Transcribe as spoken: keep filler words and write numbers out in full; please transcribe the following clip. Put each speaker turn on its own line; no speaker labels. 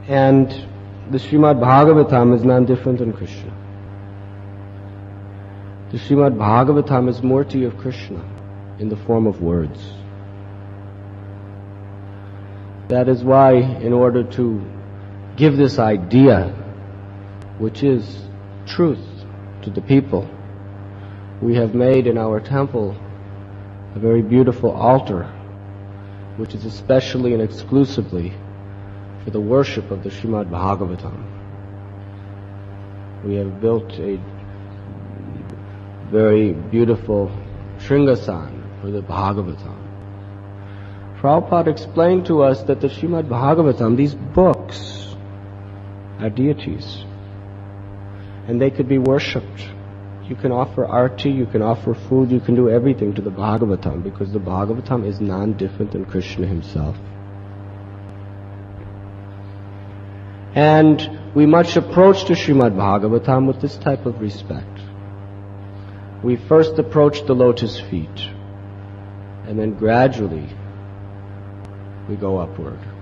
And the Srimad Bhagavatam is none different than Krishna. The Srimad Bhagavatam is Murti of Krishna in the form of words. That is why, in order to give this idea, which is truth, to the people, we have made in our temple a very beautiful altar, which is especially and exclusively for the worship of the Srimad Bhagavatam. We have built a very beautiful Shringasan for the Bhagavatam. Prabhupada explained to us that the Srimad Bhagavatam, these books, are deities, and they could be worshipped. You can offer arti, you can offer food, you can do everything to the Bhagavatam, because the Bhagavatam is non-different than Krishna himself. And we must approach the Srimad Bhagavatam with this type of respect. We first approach the lotus feet, and then gradually we go upward.